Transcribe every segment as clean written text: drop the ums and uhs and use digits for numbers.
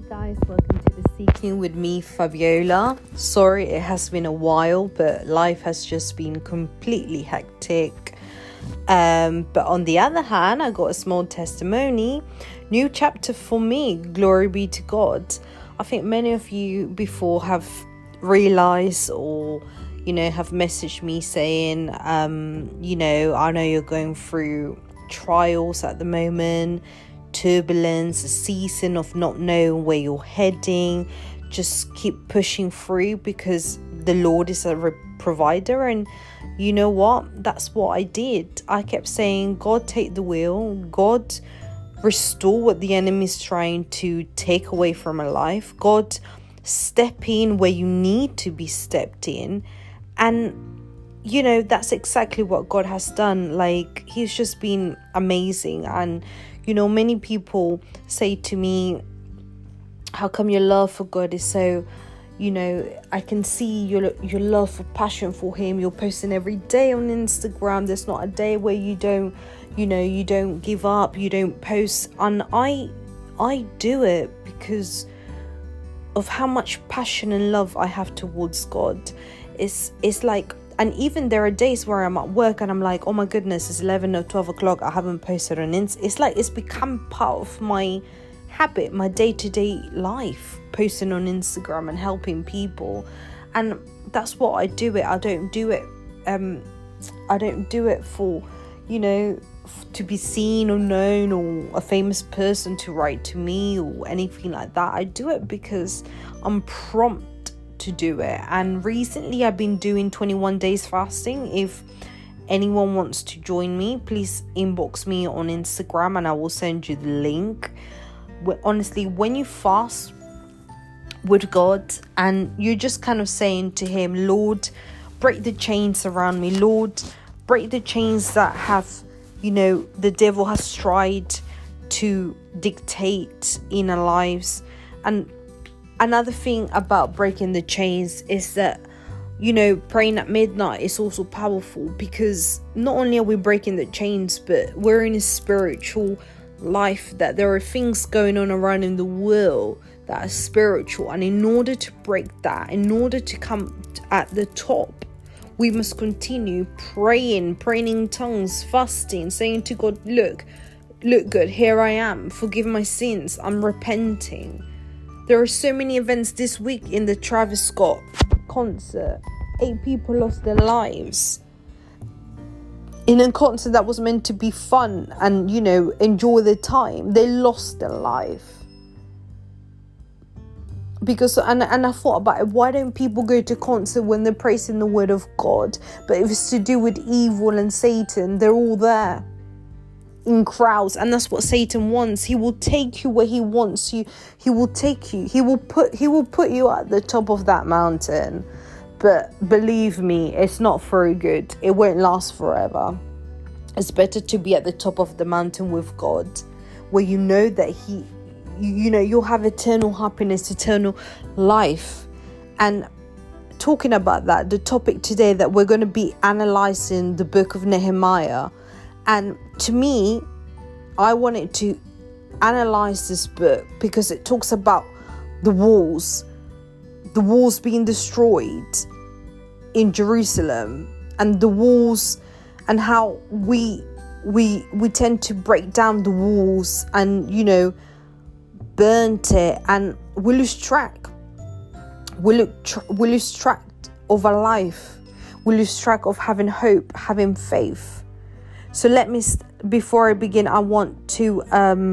guys, welcome to the Seeking with me, Fabiola. Sorry it has been a while, but life has just been completely hectic. But on the other hand, I got a small testimony. New chapter for me, glory be to God. I think many of you before have realized or have messaged me saying I know you're going through trials at the moment, turbulence, a season of not knowing where you're heading. Just keep pushing through because the Lord is a provider. And you know what? That's what I did. I kept saying, God, take the wheel. God, restore what the enemy is trying to take away from my life. God, step in where you need to be stepped in. And that's exactly what God has done. Like, he's just been amazing. And many people say to me, how come your love for God is so, I can see your love for passion for him. You're posting every day on Instagram. There's not a day where you don't give up, you don't post. And I do it because of how much passion and love I have towards God. It's like, and even there are days where I'm at work and I'm like, oh my goodness, it's 11 or 12 o'clock. I haven't posted on Insta. It's like it's become part of my habit, my day-to-day life, posting on Instagram and helping people. And that's what I do it. I don't do it for, to be seen or known or a famous person to write to me or anything like that. I do it because I'm prompted to do it. And recently I've been doing 21 days fasting. If anyone wants to join me, please inbox me on Instagram and I will send you the link. Honestly, when you fast with God and you're just kind of saying to him, Lord, break the chains around me. Lord, break the chains that have, the devil has tried to dictate in our lives. And another thing about breaking the chains is that, praying at midnight is also powerful because not only are we breaking the chains, but we're in a spiritual life that there are things going on around in the world that are spiritual. And in order to break that, in order to come at the top, we must continue praying in tongues, fasting, saying to God, look good, here I am, forgive my sins, I'm repenting. There are so many events this week in the Travis Scott concert. 8 people lost their lives in a concert that was meant to be fun and, enjoy the time. They lost their life. Because, and I thought about it, why don't people go to concert when they're praising the word of God? But if it's to do with evil and Satan, they're all there in crowds, and that's what Satan wants. He will take you where he wants you. He will take you. He will put you at the top of that mountain. But believe me, it's not very good. It won't last forever. It's better to be at the top of the mountain with God, where you know that you'll have eternal happiness, eternal life. And talking about that, the topic today that we're going to be analyzing the book of Nehemiah. And to me, I wanted to analyze this book because it talks about the walls being destroyed in Jerusalem, and the walls, and how we tend to break down the walls and burnt it, and we lose track. We lose track of our life. We lose track of having hope, having faith. So before I begin, I want to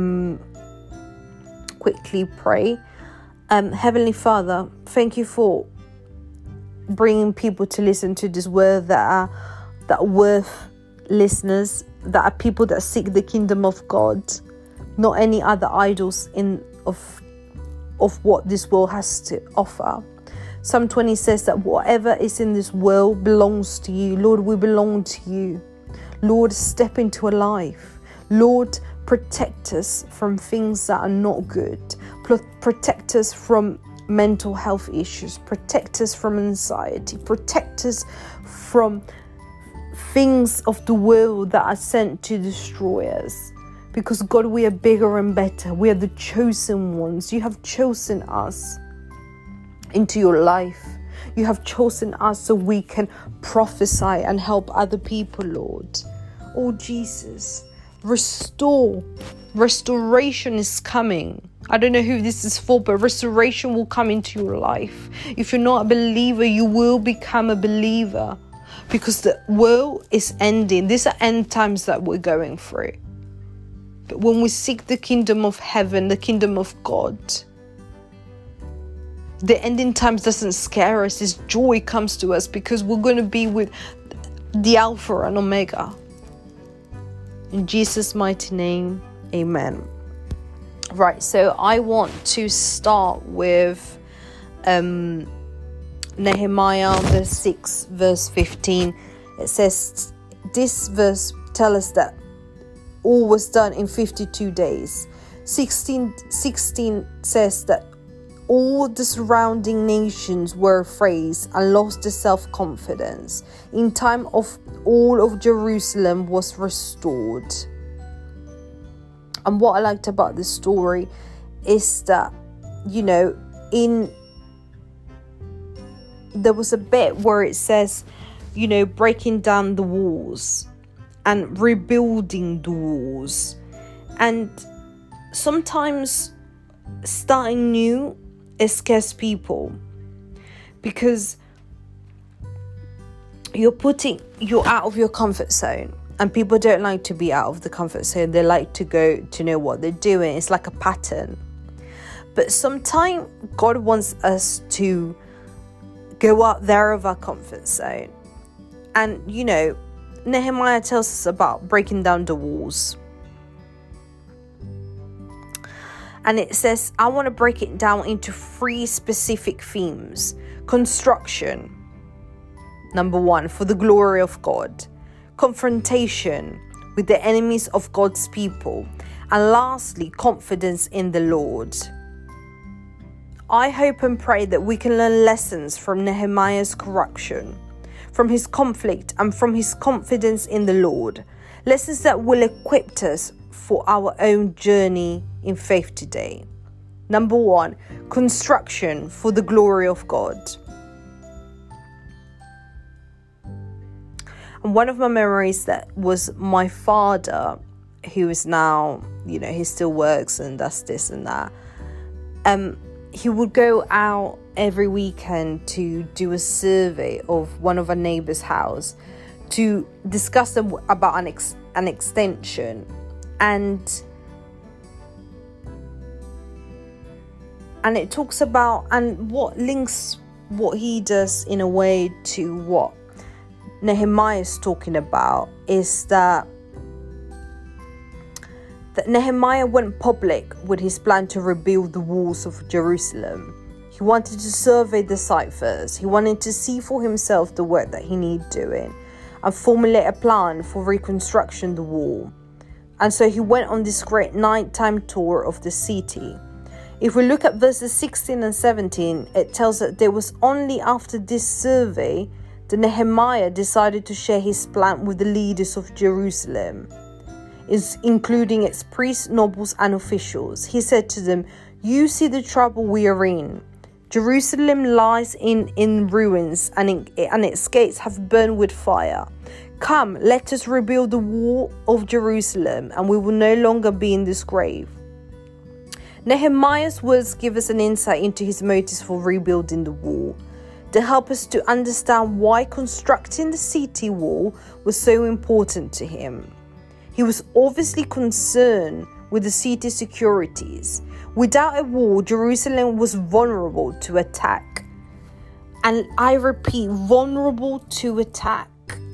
quickly pray. Heavenly Father, thank you for bringing people to listen to this word that are worth listeners, that are people that seek the kingdom of God, not any other idols of what this world has to offer. Psalm 20 says that whatever is in this world belongs to you. Lord, we belong to you. Lord, step into a life. Lord, protect us from things that are not good. Protect us from mental health issues. Protect us from anxiety. Protect us from things of the world that are sent to destroy us. Because God, we are bigger and better. We are the chosen ones. You have chosen us into your life. You have chosen us so we can prophesy and help other people, Lord. Oh, Jesus, restore. Restoration is coming. I don't know who this is for, but restoration will come into your life. If you're not a believer, you will become a believer, because the world is ending. These are end times that we're going through. But when we seek the kingdom of heaven, the kingdom of God, the ending times doesn't scare us. This joy comes to us because we're going to be with the Alpha and Omega. In Jesus' mighty name, amen. Right, so I want to start with Nehemiah verse 6, verse 15. It says, this verse tells us that all was done in 52 days. 16 says that all the surrounding nations were afraid and lost their self-confidence. In time of all of Jerusalem was restored. And what I liked about this story is that, there was a bit where it says, breaking down the walls and rebuilding the walls. And sometimes starting new, it scares people, because you're out of your comfort zone. And people don't like to be out of the comfort zone. They like to go to know what they're doing. It's like a pattern. But sometimes God wants us to go out there of our comfort zone. And, Nehemiah tells us about breaking down the walls. And it says, I want to break it down into 3 specific themes. Construction, number 1, for the glory of God. Confrontation with the enemies of God's people, and lastly, confidence in the Lord. I hope and pray that we can learn lessons from Nehemiah's corruption, from his conflict, and from his confidence in the Lord. Lessons that will equip us for our own journey in faith today. Number 1, construction for the glory of God. And one of my memories that was my father, who is now, he still works and does this and that. He would go out every weekend to do a survey of one of our neighbours' house to discuss about an extension. And it talks about, and what links what he does in a way to what Nehemiah is talking about, is that Nehemiah went public with his plan to rebuild the walls of Jerusalem. He wanted to survey the site first. He wanted to see for himself the work that he needed doing and formulate a plan for reconstruction the wall. And so he went on this great nighttime tour of the city. If we look at verses 16 and 17, it tells that there was only after this survey that Nehemiah decided to share his plan with the leaders of Jerusalem, including its priests, nobles, and officials. He said to them, "You see the trouble we are in. Jerusalem lies in ruins, and its gates have burned with fire. Come, let us rebuild the wall of Jerusalem, and we will no longer be in this grave." Nehemiah's words give us an insight into his motives for rebuilding the wall. They help us to understand why constructing the city wall was so important to him. He was obviously concerned with the city's securities. Without a wall, Jerusalem was vulnerable to attack. And I repeat, vulnerable to attack.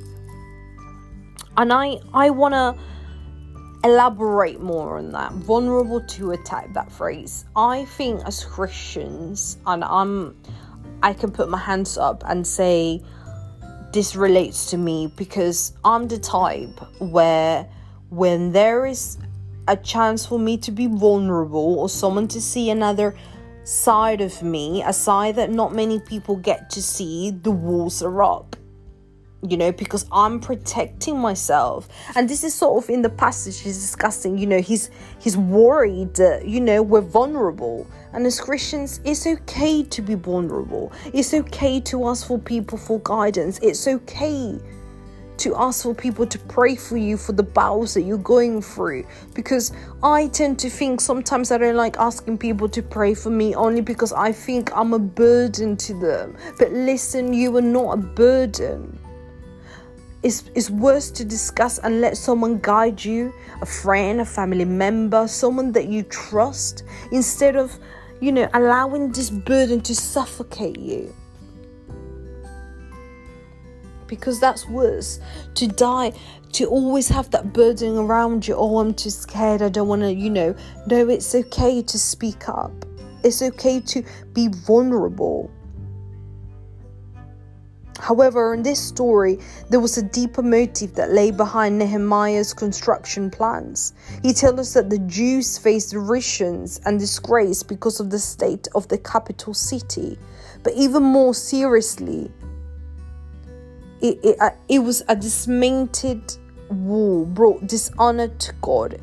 And I want to elaborate more on that. Vulnerable to attack, that phrase. I think as Christians, and I can put my hands up and say this relates to me, because I'm the type where when there is a chance for me to be vulnerable or someone to see another side of me, a side that not many people get to see, the walls are up. because I'm protecting myself. And this is sort of in the passage he's discussing, he's worried that, we're vulnerable. And as Christians, it's okay to be vulnerable. It's okay to ask for people for guidance. It's okay to ask for people to pray for you for the battles that you're going through. Because I tend to think sometimes I don't like asking people to pray for me only because I think I'm a burden to them. But listen, you are not a burden. It's worse to discuss and let someone guide you, a friend, a family member, someone that you trust, instead of, allowing this burden to suffocate you. Because that's worse, to die, to always have that burden around you. Oh, I'm too scared, I don't want to, No, it's okay to speak up. It's okay to be vulnerable. However, in this story, there was a deeper motive that lay behind Nehemiah's construction plans. He tells us that the Jews faced derisions and disgrace because of the state of the capital city. But even more seriously, it was a dismantled wall brought dishonor to God.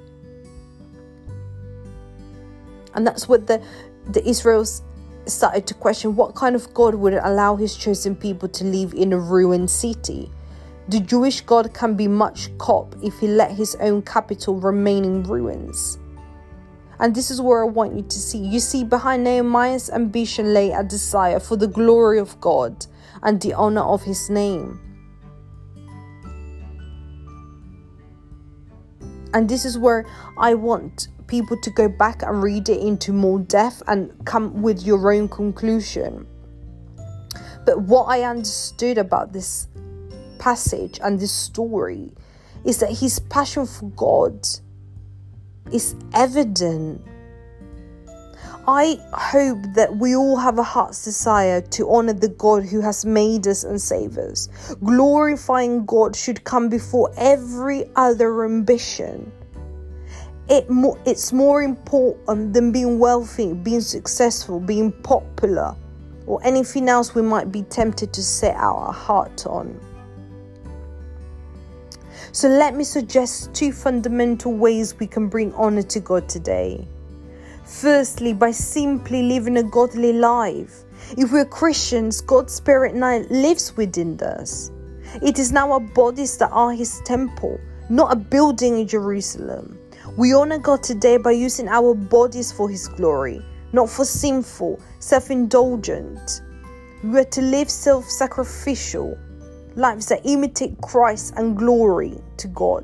And that's what the Israelites started to question. What kind of God would allow his chosen people to live in a ruined city? The Jewish God can be much cop if he let his own capital remain in ruins. And this is where I want you to see. You see, behind Nehemiah's ambition lay a desire for the glory of God and the honor of his name. And this is where I want people to go back and read it into more depth and come with your own conclusion. But what I understood about this passage and this story is that his passion for God is evident. I hope that we all have a heart's desire to honor the God who has made us and saved us. Glorifying God should come before every other ambition. It's more important than being wealthy, being successful, being popular, or anything else we might be tempted to set our heart on. So let me suggest 2 fundamental ways we can bring honor to God today. Firstly, by simply living a godly life. If we're Christians, God's Spirit now lives within us. It is now our bodies that are his temple, not a building in Jerusalem. We honor God today by using our bodies for his glory, not for sinful, self-indulgent. We are to live self-sacrificial lives that imitate Christ and glory to God.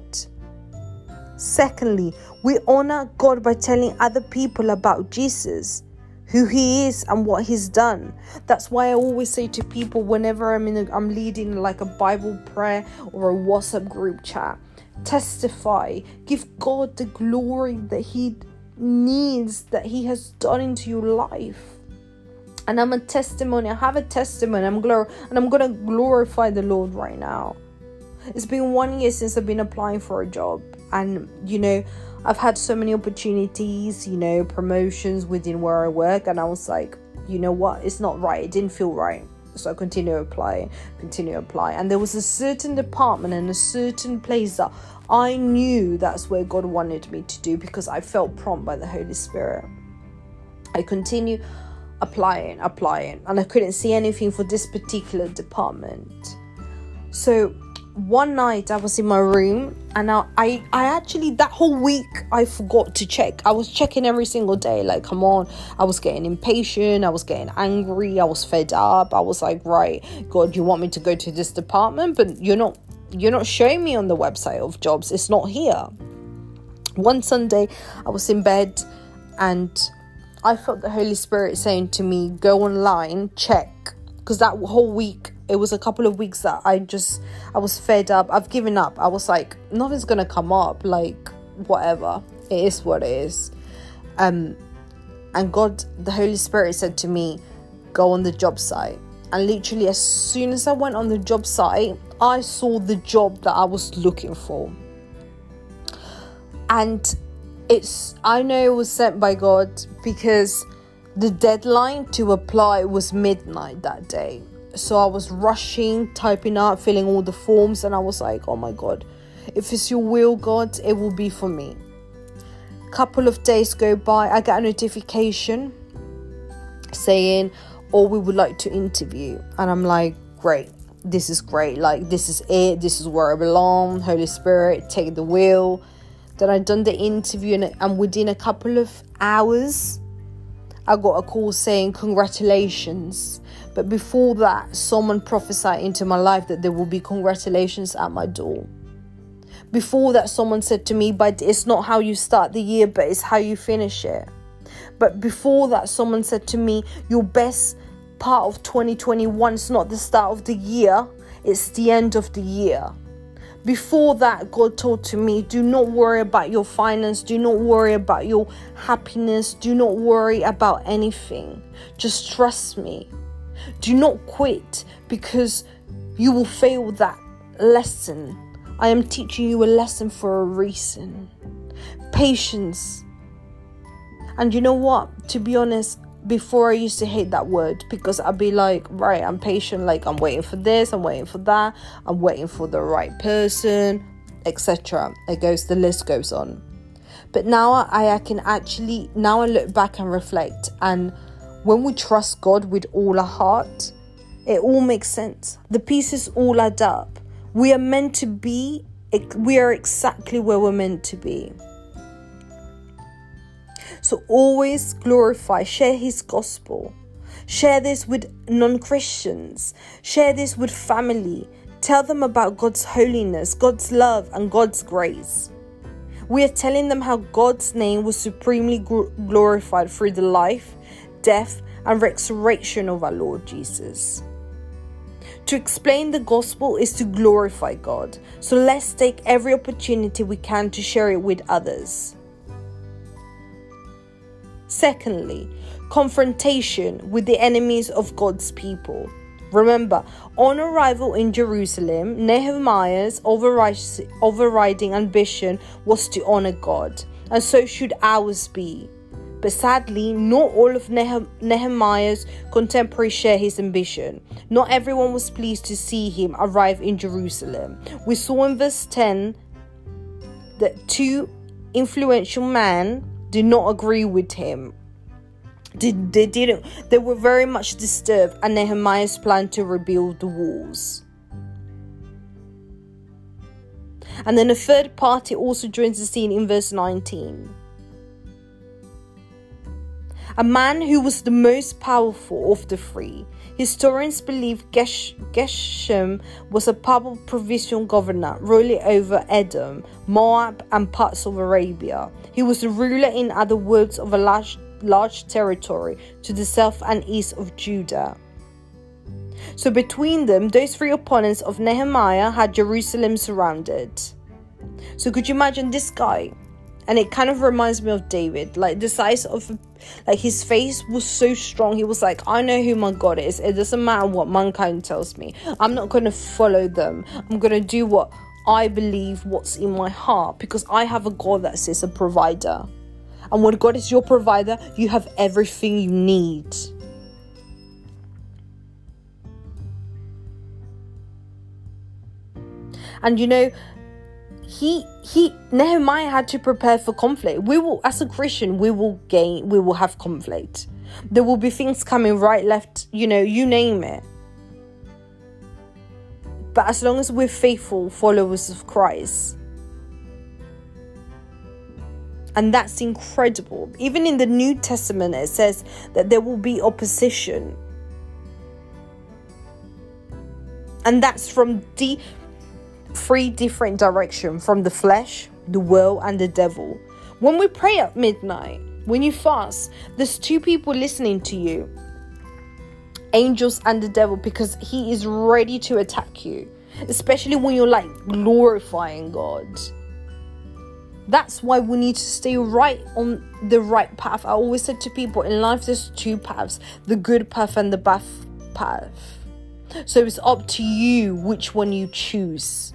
Secondly, we honor God by telling other people about Jesus, who he is and what he's done. That's why I always say to people whenever I'm leading like a Bible prayer or a WhatsApp group chat, testify, give God the glory that he needs, that he has done into your life. And I have a testimony. I'm going to glorify the Lord right now. It's been 1 year since I've been applying for a job. And, I've had so many opportunities, promotions within where I work. And I was like, you know what? It's not right. It didn't feel right. So I continue to apply. And there was a certain department and a certain place that I knew that's where God wanted me to do, because I felt prompted by the Holy Spirit. I continue applying, and I couldn't see anything for this particular department. So one night I was in my room, and I actually, that whole week I forgot to check. I was checking every single day, like, come on. I was getting impatient, I was getting angry, I was fed up. I was like, right, God, you want me to go to this department, but you're not showing me on the website of jobs. It's not here. One Sunday I was in bed, and I felt the Holy Spirit saying to me, go online, check. Because that whole week, it was a couple of weeks that I was fed up. I've given up. I was like, nothing's going to come up. Like, whatever. It is what it is. And God, the Holy Spirit said to me, go on the job site. And literally, as soon as I went on the job site, I saw the job that I was looking for. And I know it was sent by God, because the deadline to apply was midnight that day. So I was rushing, typing out, filling all the forms, and I was like, oh my God, if it's your will, God, it will be for me. Couple of days go by, I get a notification saying, oh, we would like to interview. And I'm like, great, this is great. Like, this is it. This is where I belong. Holy Spirit, take the wheel. Then I done the interview, and within a couple of hours, I got a call saying congratulations. But before that, someone prophesied into my life that there will be congratulations at my door. Before that, someone said to me, but it's not how you start the year, but it's how you finish it. But before that, someone said to me, your best part of 2021 is not the start of the year, it's the end of the year. Before that, God told to me, do not worry about your finance, do not worry about your happiness, do not worry about anything. Just trust me. Do not quit, because you will fail that lesson. I am teaching you a lesson for a reason. Patience. And you know what? To be honest, before I used to hate that word, because I'd be like, right, I'm patient, like I'm waiting for this, I'm waiting for that, I'm waiting for the right person, etc. The list goes on. But now I can actually, now I look back and reflect, and when we trust God with all our heart, it all makes sense. The pieces all add up. We are meant to be, we are exactly where we're meant to be. So always glorify, share his gospel. Share this with non-Christians. Share this with family. Tell them about God's holiness, God's love, and God's grace. We are telling them how God's name was supremely glorified through the life, death, and resurrection of our Lord Jesus. To explain the gospel is to glorify God. So let's take every opportunity we can to share it with others. Secondly, confrontation with the enemies of God's people. Remember, on arrival in Jerusalem, Nehemiah's overriding ambition was to honor God, and so should ours be. But sadly, not all of Nehemiah's contemporaries share his ambition. Not everyone was pleased to see him arrive in Jerusalem. We saw in verse 10 that two influential men did not agree with him. They were very much disturbed at Nehemiah's plan to rebuild the walls. And then a third party also joins the scene in verse 19. A man who was the most powerful of the three. Historians believe Geshem was a powerful provincial governor ruling over Edom, Moab, and parts of Arabia. He was a ruler, in other words, of a large territory to the south and east of Judah. So between them, those three opponents of Nehemiah had Jerusalem surrounded. So could you imagine this guy? And it kind of reminds me of David, like the size of, like his face was so strong. He was like, I know who my God is. It doesn't matter what mankind tells me. I'm not going to follow them. I'm going to do what I believe, what's in my heart, because I have a God that is a provider. And when God is your provider, you have everything you need. And you know, Nehemiah had to prepare for conflict. We will, as a Christian, we will have conflict. There will be things coming right, left, you name it. But as long as we're faithful followers of Christ, and that's incredible. Even in the New Testament, it says that there will be opposition. And that's from three different directions, from the flesh, the world, and the devil. When we pray at midnight, when you fast, there's two people listening to you, angels and the devil, because he is ready to attack you, especially when you're like glorifying God. That's why we need to stay right on the right path. I always said to people, in life there's two paths, the good path and the bad path. So it's up to you which one you choose.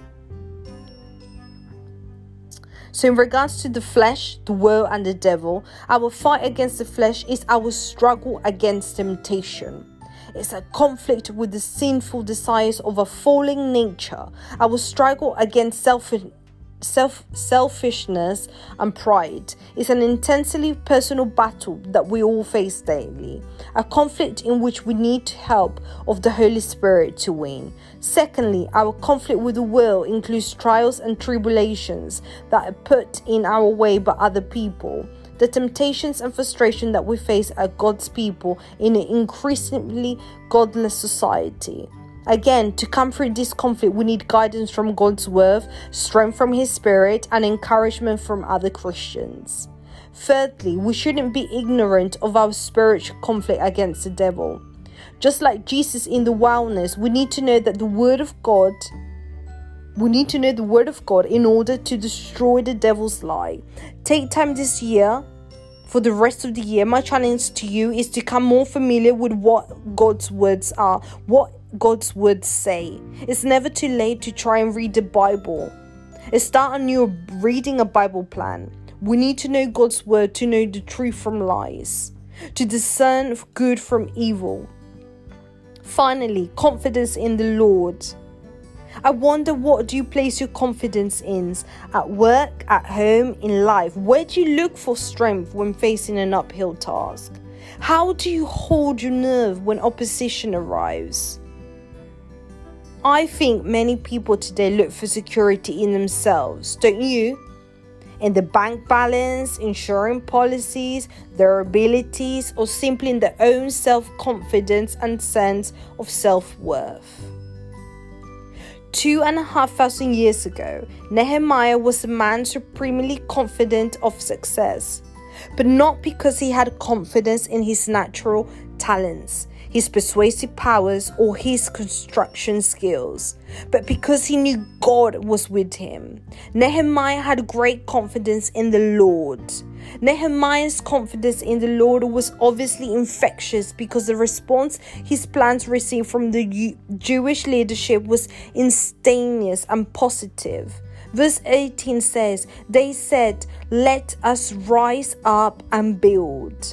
So in regards to the flesh, the world, and the devil, our fight against the flesh is our struggle against temptation. It's a conflict with the sinful desires of a falling nature. Our struggle against selfishness and pride is an intensely personal battle that we all face daily, a conflict in which we need help of the Holy Spirit to win. Secondly, our conflict with the will includes trials and tribulations that are put in our way by other people, the temptations and frustration that we face as God's people in an increasingly godless society. Again, to come through this conflict, we need guidance from God's word, strength from His Spirit, and encouragement from other Christians. Thirdly, we shouldn't be ignorant of our spiritual conflict against the devil. Just like Jesus in the wilderness, we need to know the Word of God in order to destroy the devil's lie. Take time this year. For the rest of the year, my challenge to you is to become more familiar with what God's words are, what God's words say. It's never too late to try and read the Bible. Start reading a Bible plan. We need to know God's word to know the truth from lies, to discern good from evil. Finally, confidence in the Lord. I wonder, what do you place your confidence in? At work, at home, in life? Where do you look for strength when facing an uphill task? How do you hold your nerve when opposition arrives? I think many people today look for security in themselves, don't you? In the bank balance, insurance policies, their abilities, or simply in their own self-confidence and sense of self-worth. 2,500 years ago, Nehemiah was a man supremely confident of success, but not because he had confidence in his natural talents, his persuasive powers, or his construction skills, but because he knew God was with him. Nehemiah had great confidence in the Lord. Nehemiah's confidence in the Lord was obviously infectious because the response his plans received from the Jewish leadership was instantaneous and positive. Verse 18 says, "They said, 'Let us rise up and build.'"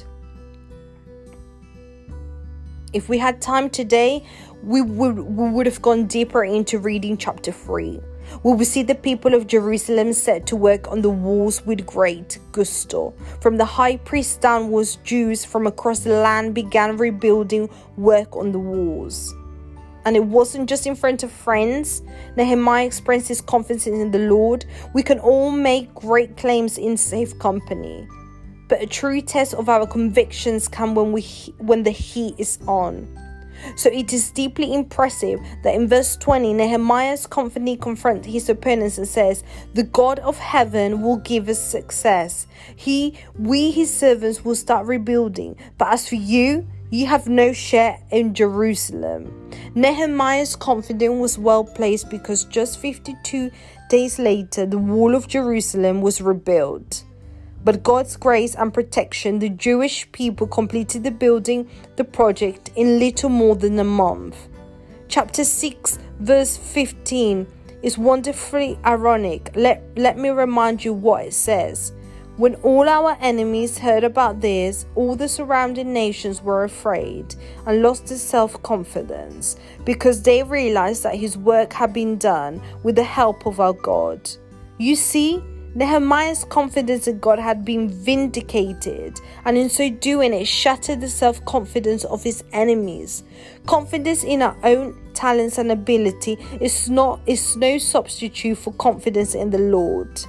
If we had time today, we would have gone deeper into reading chapter 3. We will see the people of Jerusalem set to work on the walls with great gusto. From the high priest downwards, Jews from across the land began rebuilding work on the walls. And it wasn't just in front of friends. Nehemiah expressed his confidence in the Lord. We can all make great claims in safe company, but a true test of our convictions comes when the heat is on. So it is deeply impressive that in verse 20, Nehemiah confidently confronts his opponents and says, "The God of heaven will give us success. We his servants will start rebuilding. But as for you, you have no share in Jerusalem." Nehemiah's confidence was well placed because just 52 days later, the wall of Jerusalem was rebuilt. But God's grace and protection, the Jewish people completed the project in little more than a month. Chapter 6, verse 15 is wonderfully ironic. Let me remind you what it says. "When all our enemies heard about this, all the surrounding nations were afraid and lost their self-confidence because they realized that his work had been done with the help of our God." You see, Nehemiah's confidence in God had been vindicated, and in so doing, it shattered the self-confidence of his enemies. Confidence in our own talents and ability is no substitute for confidence in the Lord.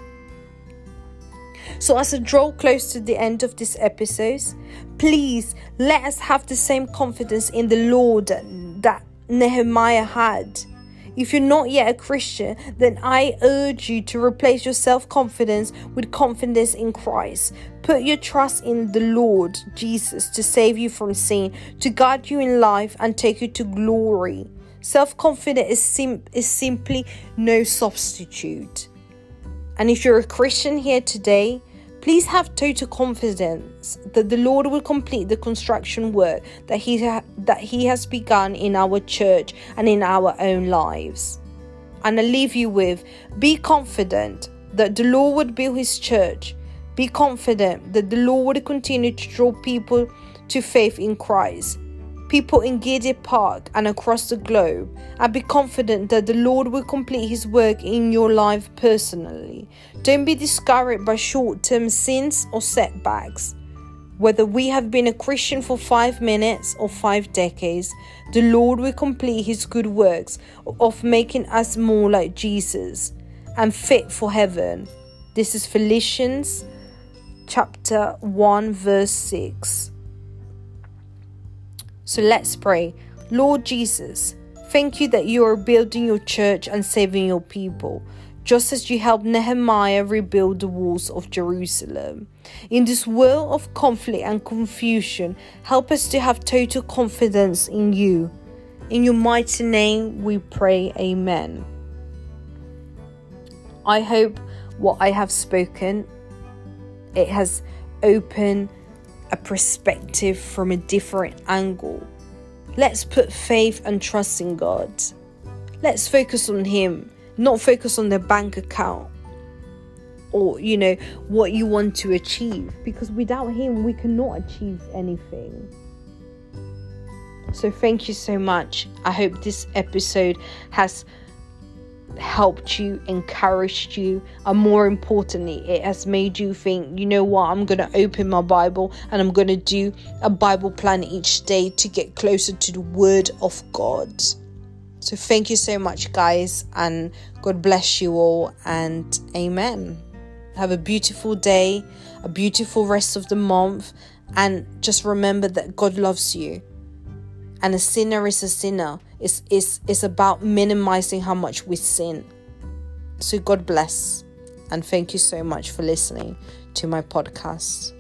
So as I draw close to the end of this episode, please let us have the same confidence in the Lord that Nehemiah had. If you're not yet a Christian, then I urge you to replace your self-confidence with confidence in Christ. Put your trust in the Lord Jesus to save you from sin, to guide you in life and take you to glory. Self-confidence is simply no substitute. And if you're a Christian here today, please have total confidence that the Lord will complete the construction work that He has begun in our church and in our own lives. And I leave you with, be confident that the Lord would build His church. Be confident that the Lord would continue to draw people to faith in Christ. people in Gidea Park and across the globe, and be confident that the Lord will complete his work in your life personally. Don't be discouraged by short-term sins or setbacks. Whether we have been a Christian for 5 minutes or 5 decades, the Lord will complete his good works of making us more like Jesus and fit for heaven. This is Philippians chapter 1 verse 6. So let's pray. Lord Jesus, thank you that you are building your church and saving your people, just as you helped Nehemiah rebuild the walls of Jerusalem. In this world of conflict and confusion, help us to have total confidence in you. In your mighty name we pray, amen. I hope what I have spoken, it has opened a perspective from a different angle. Let's put faith and trust in God. Let's focus on him, not focus on the bank account or what you want to achieve, because without him we cannot achieve anything. So thank you so much. I hope this episode has helped you, encouraged you, and more importantly, it has made you think, you know what, I'm going to open my Bible and I'm going to do a Bible plan each day to get closer to the Word of God. So thank you so much, guys, and God bless you all, and amen. Have a beautiful day, a beautiful rest of the month, and just remember that God loves you. And a sinner is a sinner. It's about minimizing how much we sin. So God bless. And thank you so much for listening to my podcast.